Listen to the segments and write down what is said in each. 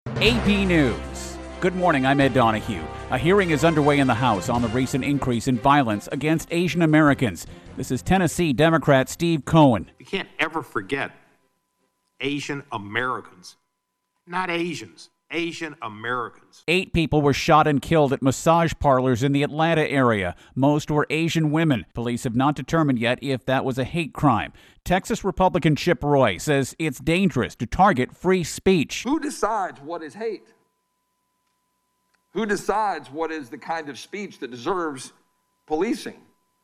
AP News. Good morning, I'm Ed Donahue. A hearing is underway in the House on the recent increase in violence against Asian Americans. This is Tennessee Democrat Steve Cohen. You can't ever forget Asian Americans, not Asians. Asian Americans. 8 people were shot and killed at massage parlors in the Atlanta area. Most were Asian women. Police have not determined yet if that was a hate crime. Texas Republican Chip Roy says it's dangerous to target free speech. Who decides what is hate? Who decides what is the kind of speech that deserves policing?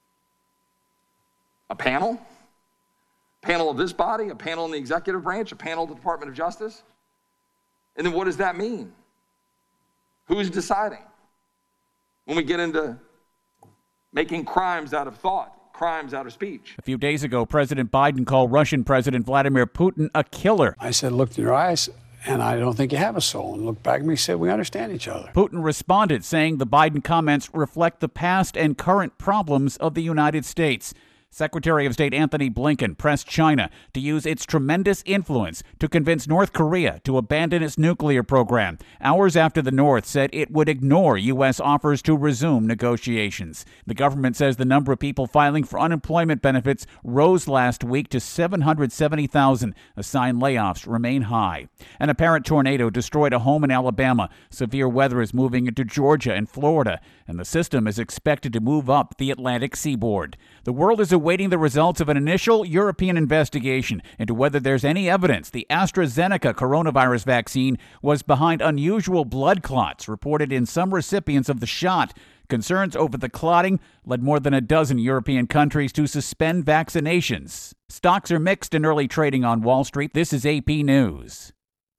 A panel? A panel of this body? A panel in the executive branch? A panel of the Department of Justice? And then what does that mean? Who's deciding? When we get into making crimes out of thought, crimes out of speech. A few days ago, President Biden called Russian President Vladimir Putin a killer. I said, look in your eyes, and I don't think you have a soul. And looked back at me and said, we understand each other. Putin responded, saying the Biden comments reflect the past and current problems of the United States. Secretary of State Antony Blinken pressed China to use its tremendous influence to convince North Korea to abandon its nuclear program, hours after the North said it would ignore U.S. offers to resume negotiations. The government says the number of people filing for unemployment benefits rose last week to 770,000. Assigned layoffs remain high. An apparent tornado destroyed a home in Alabama. Severe weather is moving into Georgia and Florida, and the system is expected to move up the Atlantic seaboard. The world is awaiting the results of an initial European investigation into whether there's any evidence the AstraZeneca coronavirus vaccine was behind unusual blood clots reported in some recipients of the shot. Concerns over the clotting led more than a dozen European countries to suspend vaccinations. Stocks are mixed in early trading on Wall Street. This is AP News.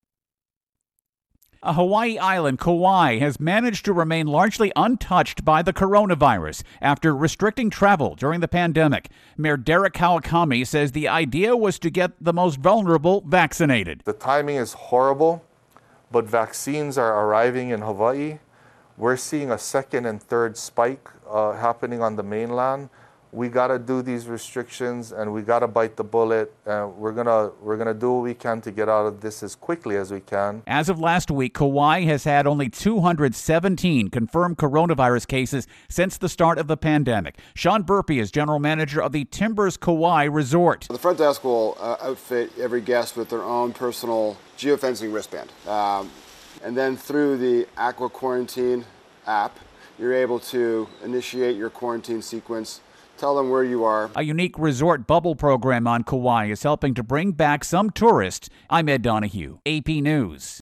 A Hawaii island, Kauai, has managed to remain largely untouched by the coronavirus after restricting travel during the pandemic. Mayor Derek Kawakami says the idea was to get the most vulnerable vaccinated. The timing is horrible, but vaccines are arriving in Hawaii. We're seeing a second and third spike happening on the mainland. We got to do these restrictions, and we got to bite the bullet. We're gonna do what we can to get out of this as quickly as we can. As of last week, Kauai has had only 217 confirmed coronavirus cases since the start of the pandemic. Sean Burpee is general manager of the Timbers Kauai Resort. The front desk will outfit every guest with their own personal geofencing wristband. And then through the Aqua Quarantine app, you're able to initiate your quarantine sequence. Tell them where you are. A unique resort bubble program on Kauai is helping to bring back some tourists. I'm Ed Donahue, AP News.